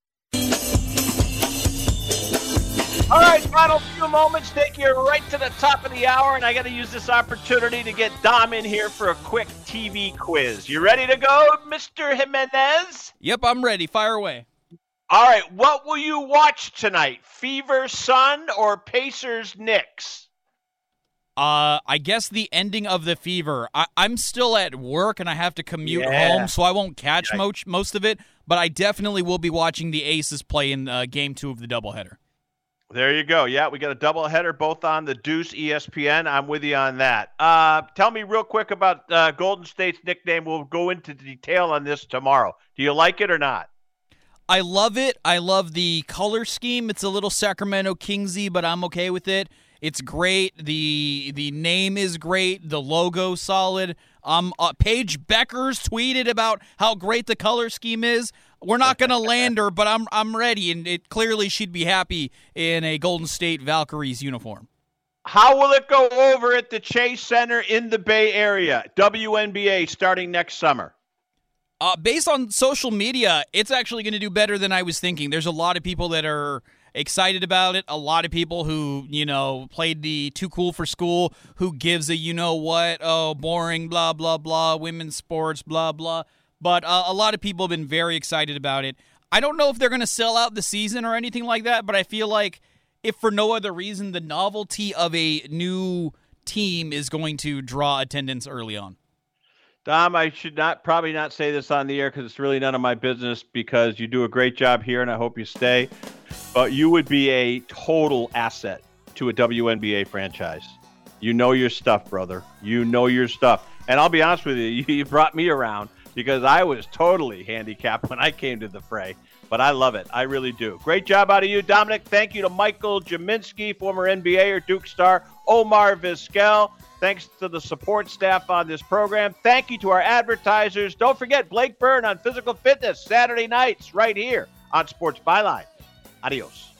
All right, final few moments take you right to the top of the hour, and I got to use this opportunity to get Dom in here for a quick T V quiz. You ready to go, Mister Jimenez? Yep, I'm ready. Fire away. All right, what will you watch tonight? Fever Sun or Pacers Knicks? Uh, I guess the ending of the Fever. I, I'm still at work, and I have to commute Yeah. home, so I won't catch Yeah. most, most of it, but I definitely will be watching the Aces play in uh, Game two of the doubleheader. There you go. Yeah, we got a doubleheader both on the Deuce E S P N. I'm with you on that. Uh, tell me real quick about uh, Golden State's nickname. We'll go into detail on this tomorrow. Do you like it or not? I love it. I love the color scheme. It's a little Sacramento Kingsy, but I'm okay with it. It's great. The the name is great. The logo solid. Um, uh, Paige Beckers tweeted about how great the color scheme is. We're not going to land her, but I'm I'm ready, and it clearly she'd be happy in a Golden State Valkyries uniform. How will it go over at the Chase Center in the Bay Area? W N B A starting next summer. Uh, based on social media, it's actually going to do better than I was thinking. There's a lot of people that are excited about it. A lot of people who, you know, played the too cool for school, who gives a you know what, oh, boring, blah, blah, blah, women's sports, blah, blah. But uh, a lot of people have been very excited about it. I don't know if they're going to sell out the season or anything like that, but I feel like if for no other reason, the novelty of a new team is going to draw attendance early on. Dom, I should not probably not say this on the air because it's really none of my business, because you do a great job here and I hope you stay. But you would be a total asset to a W N B A franchise. You know your stuff, brother. You know your stuff. And I'll be honest with you, you brought me around because I was totally handicapped when I came to the fray. But I love it. I really do. Great job out of you, Dominic. Thank you to Michael Jaminski, former N B A or Duke star, Omar Vizquel. Thanks to the support staff on this program. Thank you to our advertisers. Don't forget Blake Byrne on physical fitness Saturday nights right here on Sports Byline. Adios.